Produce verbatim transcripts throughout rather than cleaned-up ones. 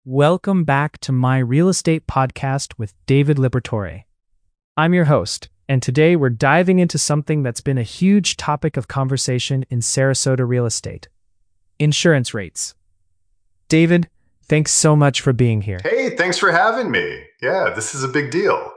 Welcome back to my real estate podcast with David Liberatore. I'm your host, and today we're diving into something that's been a huge topic of conversation in Sarasota real estate: insurance rates. David, thanks so much for being here. Hey, thanks for having me. Yeah, this is a big deal.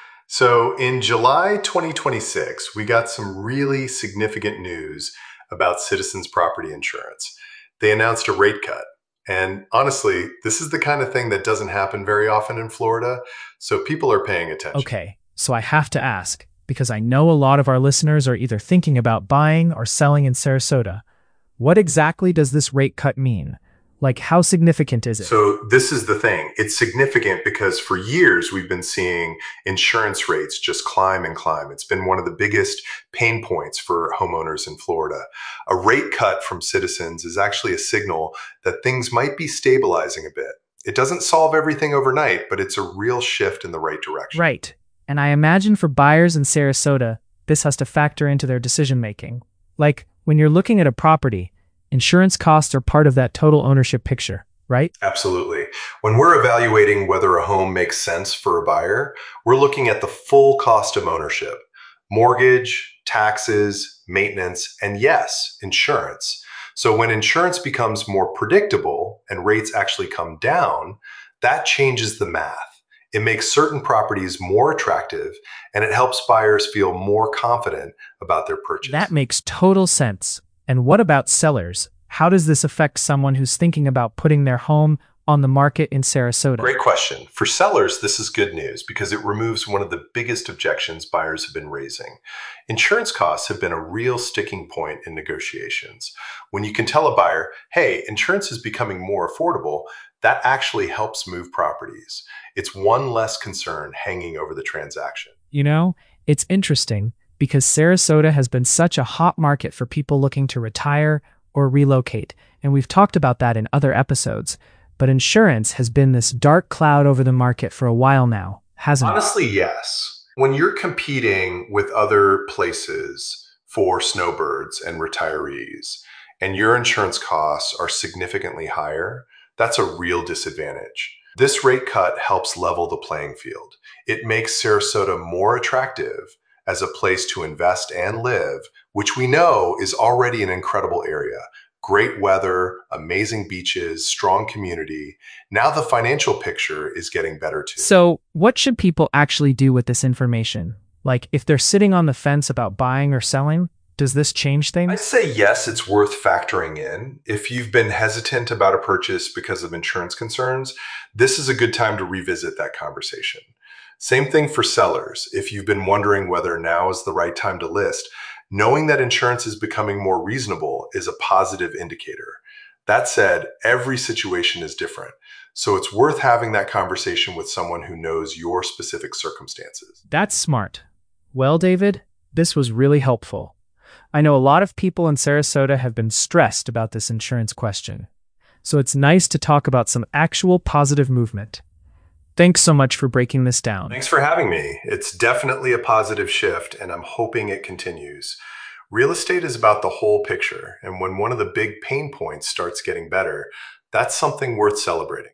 So in July twenty twenty-six, we got some really significant news about Citizens Property Insurance. They announced a rate cut. And honestly, this is the kind of thing that doesn't happen very often in Florida, so people are paying attention. Okay, so I have to ask, because I know a lot of our listeners are either thinking about buying or selling in Sarasota. What exactly does this rate cut mean? Like, how significant is it? So this is the thing. It's significant because for years we've been seeing insurance rates just climb and climb. It's been one of the biggest pain points for homeowners in Florida. A rate cut from Citizens is actually a signal that things might be stabilizing a bit. It doesn't solve everything overnight, but it's a real shift in the right direction. Right. And I imagine for buyers in Sarasota, this has to factor into their decision making. Like, when you're looking at a property, insurance costs are part of that total ownership picture, right? Absolutely. When we're evaluating whether a home makes sense for a buyer, we're looking at the full cost of ownership: mortgage, taxes, maintenance, and yes, insurance. So when insurance becomes more predictable and rates actually come down, that changes the math. It makes certain properties more attractive, and it helps buyers feel more confident about their purchase. That makes total sense. And what about sellers? How does this affect someone who's thinking about putting their home on the market in Sarasota? Great question. For sellers, this is good news because it removes one of the biggest objections buyers have been raising. Insurance costs have been a real sticking point in negotiations. When you can tell a buyer, hey, insurance is becoming more affordable, that actually helps move properties. It's one less concern hanging over the transaction. You know, it's interesting because Sarasota has been such a hot market for people looking to retire or relocate, and we've talked about that in other episodes. But insurance has been this dark cloud over the market for a while now, hasn't it? Honestly, yes. When you're competing with other places for snowbirds and retirees, and your insurance costs are significantly higher, that's a real disadvantage. This rate cut helps level the playing field. It makes Sarasota more attractive as a place to invest and live, which we know is already an incredible area. Great weather, amazing beaches, strong community. Now the financial picture is getting better too. So, what should people actually do with this information? Like, if they're sitting on the fence about buying or selling, does this change things? I'd say yes, it's worth factoring in. If you've been hesitant about a purchase because of insurance concerns, this is a good time to revisit that conversation. Same thing for sellers. If you've been wondering whether now is the right time to list, knowing that insurance is becoming more reasonable is a positive indicator. That said, every situation is different, so it's worth having that conversation with someone who knows your specific circumstances. That's smart. Well, David, this was really helpful. I know a lot of people in Sarasota have been stressed about this insurance question, so it's nice to talk about some actual positive movement. Thanks so much for breaking this down. Thanks for having me. It's definitely a positive shift, and I'm hoping it continues. Real estate is about the whole picture, and when one of the big pain points starts getting better, that's something worth celebrating.